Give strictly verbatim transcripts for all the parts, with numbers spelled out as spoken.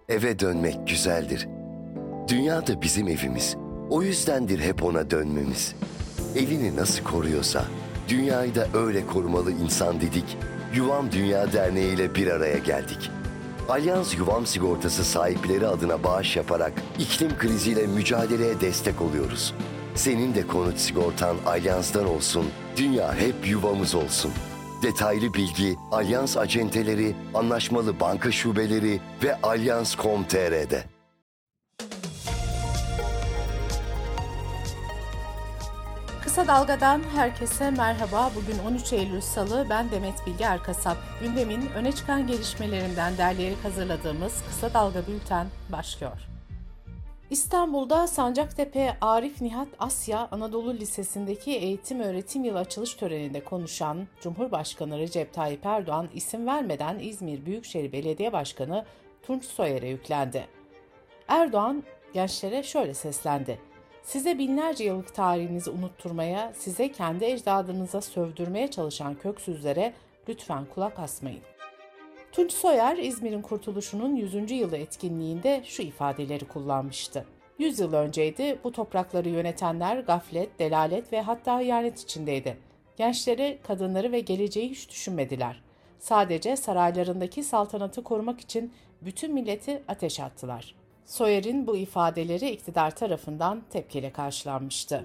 Eve dönmek güzeldir. Dünya da bizim evimiz. O yüzdendir hep ona dönmemiz. Evini nasıl koruyorsa, dünyayı da öyle korumalı insan dedik. Yuvam Dünya Derneği ile bir araya geldik. Alyans Yuvam Sigortası sahipleri adına bağış yaparak iklim kriziyle mücadeleye destek oluyoruz. Senin de konut sigortan Alyans'tan olsun, dünya hep yuvamız olsun. Detaylı bilgi Alyans acenteleri, anlaşmalı banka şubeleri ve alyans nokta com nokta tr'de. Kısa Dalga'dan herkese merhaba. Bugün on üç Eylül Salı, ben Demet Bilge Erkasap. Gündemin öne çıkan gelişmelerinden derleyerek hazırladığımız Kısa Dalga Bülten başlıyor. İstanbul'da Sancaktepe Arif Nihat Asya Anadolu Lisesi'ndeki eğitim öğretim yılı açılış töreninde konuşan Cumhurbaşkanı Recep Tayyip Erdoğan isim vermeden İzmir Büyükşehir Belediye Başkanı Tunç Soyer'e yüklendi. Erdoğan gençlere şöyle seslendi: "Size binlerce yıllık tarihinizi unutturmaya, size kendi ecdadınıza sövdürmeye çalışan köksüzlere lütfen kulak asmayın." Tunç Soyer, İzmir'in kurtuluşunun yüzüncü yılı etkinliğinde şu ifadeleri kullanmıştı. yüz yıl önceydi, bu toprakları yönetenler gaflet, delalet ve hatta ihanet içindeydi. Gençleri, kadınları ve geleceği hiç düşünmediler. Sadece saraylarındaki saltanatı korumak için bütün milleti ateşe attılar. Soyer'in bu ifadeleri iktidar tarafından tepkiyle karşılanmıştı.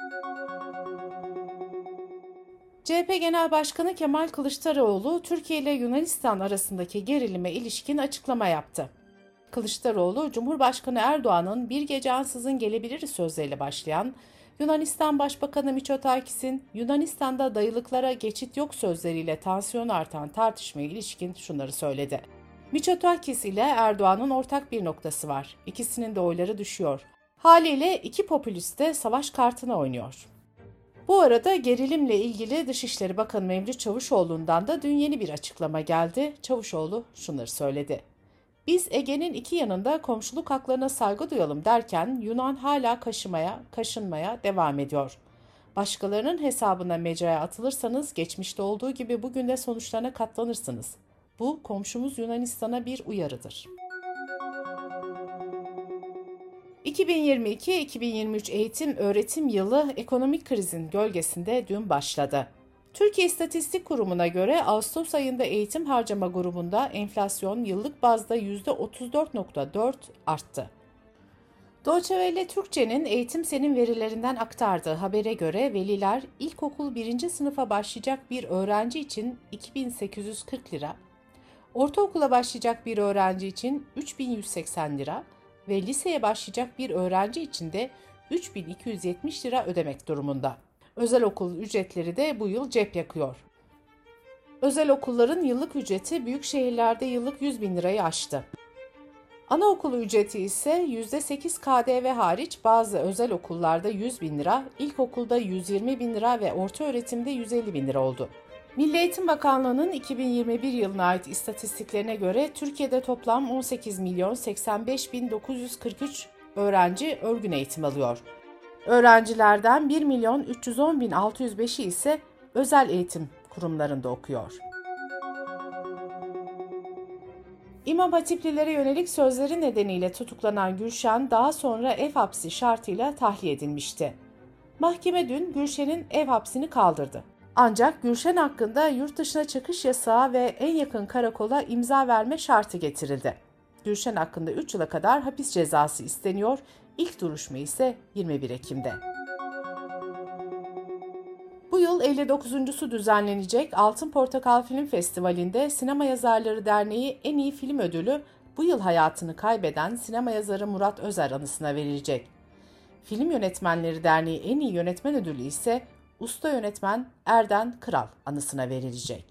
C H P Genel Başkanı Kemal Kılıçdaroğlu, Türkiye ile Yunanistan arasındaki gerilime ilişkin açıklama yaptı. Kılıçdaroğlu, Cumhurbaşkanı Erdoğan'ın "bir gece ansızın gelebilir" sözleriyle başlayan, Yunanistan Başbakanı Mitsotakis'in "Yunanistan'da dayılıklara geçit yok" sözleriyle tansiyon artan tartışmaya ilişkin şunları söyledi. Mitsotakis ile Erdoğan'ın ortak bir noktası var. İkisinin de oyları düşüyor. Haliyle iki popülist de savaş kartını oynuyor. Bu arada gerilimle ilgili Dışişleri Bakanı Mevlüt Çavuşoğlu'ndan da dün yeni bir açıklama geldi. Çavuşoğlu şunları söyledi: "Biz Ege'nin iki yanında komşuluk haklarına saygı duyalım derken Yunan hala kaşımaya, kaşınmaya devam ediyor. Başkalarının hesabına mecraya atılırsanız geçmişte olduğu gibi bugün de sonuçlarına katlanırsınız. Bu komşumuz Yunanistan'a bir uyarıdır." iki bin yirmi iki iki bin yirmi üç eğitim öğretim yılı ekonomik krizin gölgesinde dün başladı. Türkiye İstatistik Kurumu'na göre Ağustos ayında eğitim harcama grubunda enflasyon yıllık bazda yüzde otuz dört virgül dört arttı. Deutsche Welle Türkçe'nin Eğitim Sen'in verilerinden aktardığı habere göre veliler ilkokul birinci sınıfa başlayacak bir öğrenci için iki bin sekiz yüz kırk lira, ortaokula başlayacak bir öğrenci için üç bin yüz seksen lira ve liseye başlayacak bir öğrenci için de üç bin iki yüz yetmiş lira ödemek durumunda. Özel okul ücretleri de bu yıl cep yakıyor. Özel okulların yıllık ücreti büyük şehirlerde yıllık yüz bin lirayı aştı. Anaokulu ücreti ise yüzde sekiz K D V hariç bazı özel okullarda yüz bin lira, ilkokulda yüz yirmi bin lira ve ortaöğretimde yüz elli bin lira oldu. Milli Eğitim Bakanlığı'nın iki bin yirmi bir yılına ait istatistiklerine göre Türkiye'de toplam on sekiz milyon seksen beş bin dokuz yüz kırk üç öğrenci örgün eğitim alıyor. Öğrencilerden bir milyon üç yüz on bin altı yüz beşi ise özel eğitim kurumlarında okuyor. İmam Hatiplilere yönelik sözleri nedeniyle tutuklanan Gülşen daha sonra ev hapsi şartıyla tahliye edilmişti. Mahkeme dün Gülşen'in ev hapsini kaldırdı. Ancak Gülşen hakkında yurt dışına çıkış yasağı ve en yakın karakola imza verme şartı getirildi. Gülşen hakkında üç yıla kadar hapis cezası isteniyor, ilk duruşma ise yirmi bir Ekim'de. Bu yıl elli dokuzuncusu düzenlenecek Altın Portakal Film Festivali'nde Sinema Yazarları Derneği en iyi film ödülü bu yıl hayatını kaybeden sinema yazarı Murat Özer anısına verilecek. Film Yönetmenleri Derneği en iyi yönetmen ödülü ise usta yönetmen Erden Kıral anısına verilecek.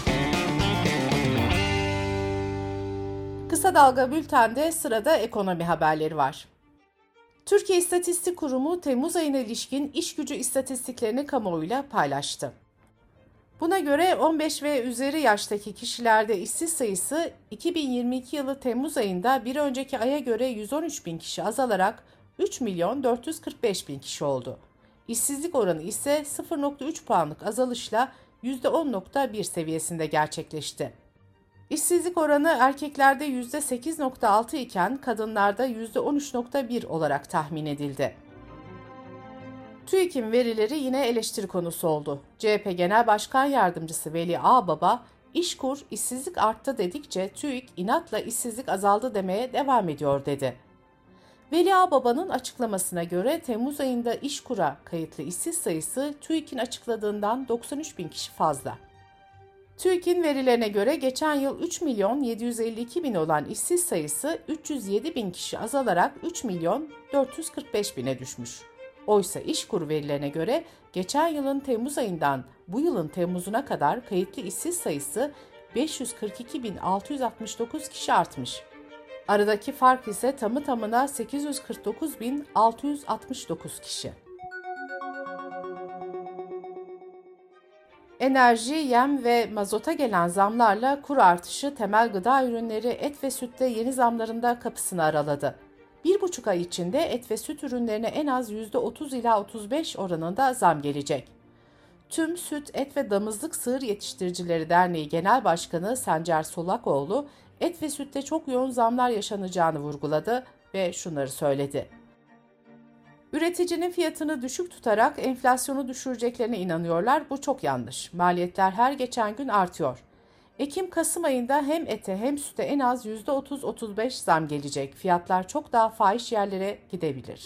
Kısa Dalga Bülten'de sırada ekonomi haberleri var. Türkiye İstatistik Kurumu Temmuz ayına ilişkin iş gücü istatistiklerini kamuoyuyla paylaştı. Buna göre on beş ve üzeri yaştaki kişilerde işsiz sayısı iki bin yirmi iki yılı Temmuz ayında bir önceki aya göre yüz on üç bin kişi azalarak üç milyon dört yüz kırk beş bin kişi oldu. İşsizlik oranı ise sıfır virgül üç puanlık azalışla yüzde on virgül bir seviyesinde gerçekleşti. İşsizlik oranı erkeklerde yüzde sekiz virgül altı iken kadınlarda yüzde on üç virgül bir olarak tahmin edildi. TÜİK'in verileri yine eleştiri konusu oldu. C H P Genel Başkan Yardımcısı Veli Ağbaba, "İşkur, işsizlik arttı dedikçe TÜİK inatla işsizlik azaldı demeye devam ediyor" dedi. Veli Ağbaba'nın açıklamasına göre Temmuz ayında İşkur'a kayıtlı işsiz sayısı TÜİK'in açıkladığından doksan üç bin kişi fazla. TÜİK'in verilerine göre geçen yıl üç milyon yedi yüz elli iki bin olan işsiz sayısı üç yüz yedi bin kişi azalarak üç milyon dört yüz kırk beş bine düşmüş. Oysa İşkur verilerine göre geçen yılın Temmuz ayından bu yılın Temmuz'una kadar kayıtlı işsiz sayısı beş yüz kırk iki bin altı yüz altmış dokuz kişi artmış. Aradaki fark ise tamı tamına sekiz yüz kırk dokuz bin altı yüz altmış dokuz kişi. Enerji, yem ve mazota gelen zamlarla kur artışı temel gıda ürünleri et ve sütte yeni zamlarında kapısını araladı. Bir buçuk ay içinde et ve süt ürünlerine en az yüzde otuz ila otuz beş oranında zam gelecek. Tüm Süt, Et ve Damızlık Sığır Yetiştiricileri Derneği Genel Başkanı Sencer Solakoğlu, et ve sütte çok yoğun zamlar yaşanacağını vurguladı ve şunları söyledi. Üreticinin fiyatını düşük tutarak enflasyonu düşüreceklerine inanıyorlar. Bu çok yanlış. Maliyetler her geçen gün artıyor. Ekim-Kasım ayında hem ete hem süte en az yüzde otuz otuz beş zam gelecek. Fiyatlar çok daha fahiş yerlere gidebilir.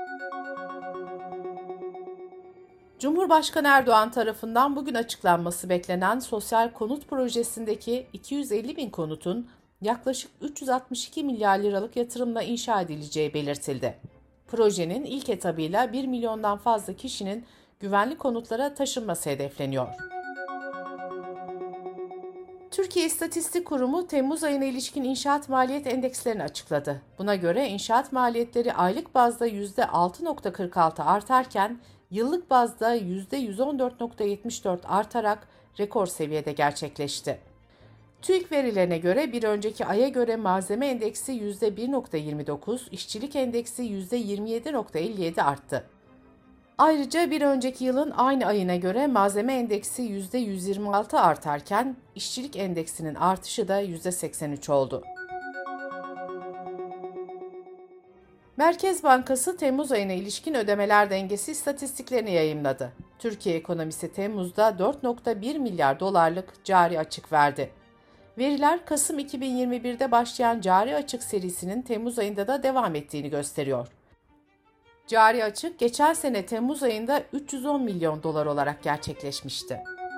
Cumhurbaşkanı Erdoğan tarafından bugün açıklanması beklenen sosyal konut projesindeki iki yüz elli bin konutun yaklaşık üç yüz altmış iki milyar liralık yatırımla inşa edileceği belirtildi. Projenin ilk etabıyla bir milyondan fazla kişinin güvenli konutlara taşınması hedefleniyor. Türkiye İstatistik Kurumu Temmuz ayına ilişkin inşaat maliyet endekslerini açıkladı. Buna göre inşaat maliyetleri aylık bazda yüzde altı virgül kırk altı artarken yıllık bazda yüzde yüz on dört virgül yetmiş dört artarak rekor seviyede gerçekleşti. TÜİK verilerine göre bir önceki aya göre malzeme endeksi yüzde bir virgül yirmi dokuz, işçilik endeksi yüzde yirmi yedi virgül elli yedi arttı. Ayrıca bir önceki yılın aynı ayına göre malzeme endeksi yüzde yüz yirmi altı artarken işçilik endeksinin artışı da yüzde seksen üç oldu. Merkez Bankası Temmuz ayına ilişkin ödemeler dengesi istatistiklerini yayımladı. Türkiye ekonomisi Temmuz'da dört virgül bir milyar dolarlık cari açık verdi. Veriler Kasım iki bin yirmi birde başlayan cari açık serisinin Temmuz ayında da devam ettiğini gösteriyor. Cari açık geçen sene Temmuz ayında üç yüz on milyon dolar olarak gerçekleşmişti.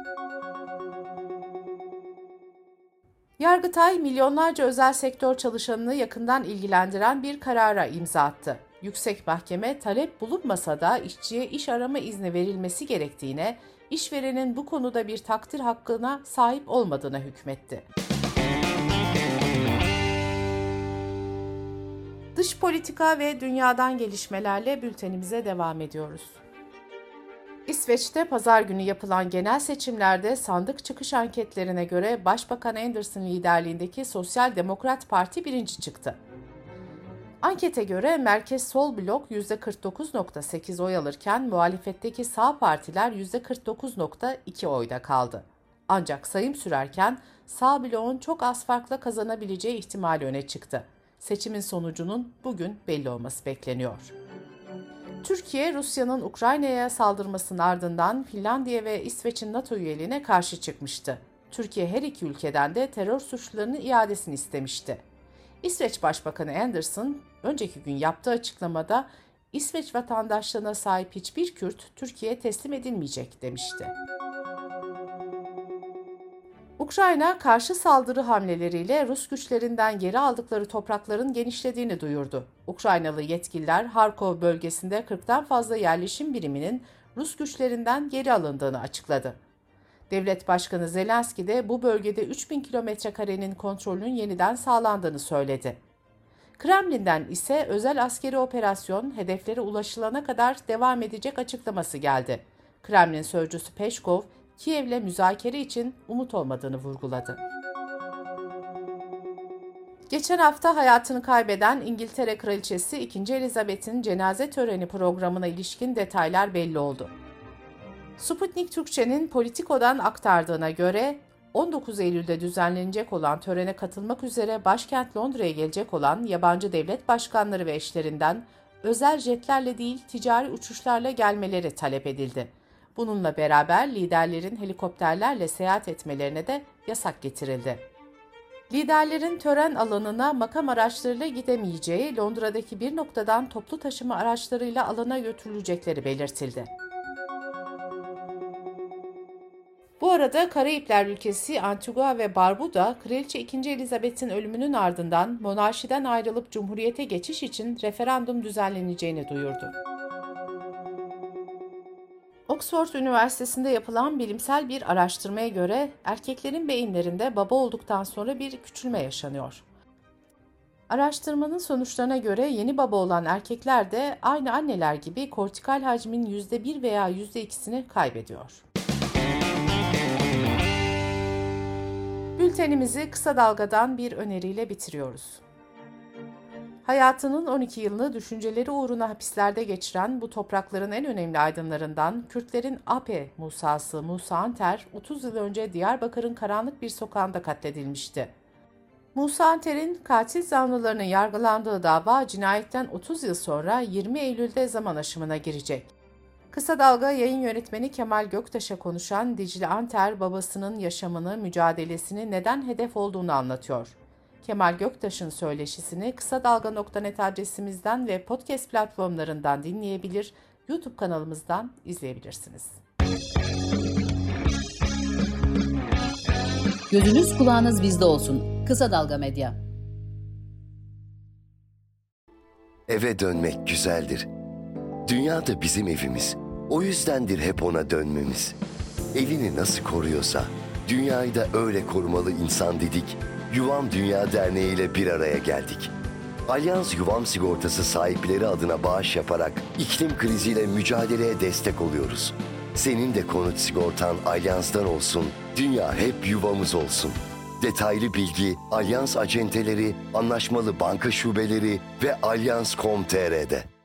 Yargıtay, milyonlarca özel sektör çalışanını yakından ilgilendiren bir karara imza attı. Yüksek Mahkeme, talep bulunmasa da işçiye iş arama izni verilmesi gerektiğine, işverenin bu konuda bir takdir hakkına sahip olmadığına hükmetti. Dış politika ve dünyadan gelişmelerle bültenimize devam ediyoruz. İsveç'te pazar günü yapılan genel seçimlerde sandık çıkış anketlerine göre Başbakan Andersson liderliğindeki Sosyal Demokrat Parti birinci çıktı. Ankete göre Merkez Sol blok yüzde kırk dokuz virgül sekiz oy alırken muhalefetteki sağ partiler yüzde kırk dokuz virgül iki oyda kaldı. Ancak sayım sürerken sağ bloğun çok az farkla kazanabileceği ihtimali öne çıktı. Seçimin sonucunun bugün belli olması bekleniyor. Türkiye, Rusya'nın Ukrayna'ya saldırmasının ardından Finlandiya ve İsveç'in NATO üyeliğine karşı çıkmıştı. Türkiye her iki ülkeden de terör suçlularının iadesini istemişti. İsveç Başbakanı Andersson, önceki gün yaptığı açıklamada İsveç vatandaşlığına sahip hiçbir Kürt Türkiye'ye teslim edilmeyecek demişti. Ukrayna, karşı saldırı hamleleriyle Rus güçlerinden geri aldıkları toprakların genişlediğini duyurdu. Ukraynalı yetkililer, Harkov bölgesinde kırktan fazla yerleşim biriminin Rus güçlerinden geri alındığını açıkladı. Devlet Başkanı Zelenski de bu bölgede üç bin kilometre karenin kontrolünün yeniden sağlandığını söyledi. Kremlin'den ise özel askeri operasyon hedeflere ulaşılana kadar devam edecek açıklaması geldi. Kremlin sözcüsü Peşkov, Kiev'le müzakere için umut olmadığını vurguladı. Geçen hafta hayatını kaybeden İngiltere Kraliçesi ikinci. Elizabeth'in cenaze töreni programına ilişkin detaylar belli oldu. Sputnik Türkçe'nin Politico'dan aktardığına göre on dokuz Eylül'de düzenlenecek olan törene katılmak üzere başkent Londra'ya gelecek olan yabancı devlet başkanları ve eşlerinden özel jetlerle değil ticari uçuşlarla gelmeleri talep edildi. Bununla beraber liderlerin helikopterlerle seyahat etmelerine de yasak getirildi. Liderlerin tören alanına makam araçlarıyla gidemeyeceği, Londra'daki bir noktadan toplu taşıma araçlarıyla alana götürülecekleri belirtildi. Bu arada Karayipler ülkesi Antigua ve Barbuda, Kraliçe ikinci. Elizabeth'in ölümünün ardından monarşiden ayrılıp cumhuriyete geçiş için referandum düzenleneceğini duyurdu. Oxford Üniversitesi'nde yapılan bilimsel bir araştırmaya göre erkeklerin beyinlerinde baba olduktan sonra bir küçülme yaşanıyor. Araştırmanın sonuçlarına göre yeni baba olan erkekler de aynı anneler gibi kortikal hacmin yüzde bir veya yüzde ikisini kaybediyor. Bültenimizi kısa dalgadan bir öneriyle bitiriyoruz. Hayatının on iki yılını düşünceleri uğruna hapislerde geçiren bu toprakların en önemli aydınlarından Kürtlerin A P Musa'sı Musa Anter, otuz yıl önce Diyarbakır'ın karanlık bir sokağında katledilmişti. Musa Anter'in katil zanlılarının yargılandığı dava cinayetten otuz yıl sonra yirmi Eylül'de zaman aşımına girecek. Kısa Dalga yayın yönetmeni Kemal Göktaş'a konuşan Dicle Anter, babasının yaşamını, mücadelesini, neden hedef olduğunu anlatıyor. Kemal Göktaş'ın söyleşisini kısa dalga nokta net adresimizden ve podcast platformlarından dinleyebilir, YouTube kanalımızdan izleyebilirsiniz. Gözünüz kulağınız bizde olsun. Kısa Dalga Medya. Eve dönmek güzeldir. Dünya da bizim evimiz. O yüzdendir hep ona dönmemiz. Evini nasıl koruyorsa, dünyayı da öyle korumalı insan dedik. Yuvam Dünya Derneği ile bir araya geldik. Alyans Yuvam Sigortası sahipleri adına bağış yaparak iklim kriziyle mücadeleye destek oluyoruz. Senin de konut sigortan Alyans'tan olsun, dünya hep yuvamız olsun. Detaylı bilgi Alyans acenteleri, anlaşmalı banka şubeleri ve alyans nokta com nokta tr'de.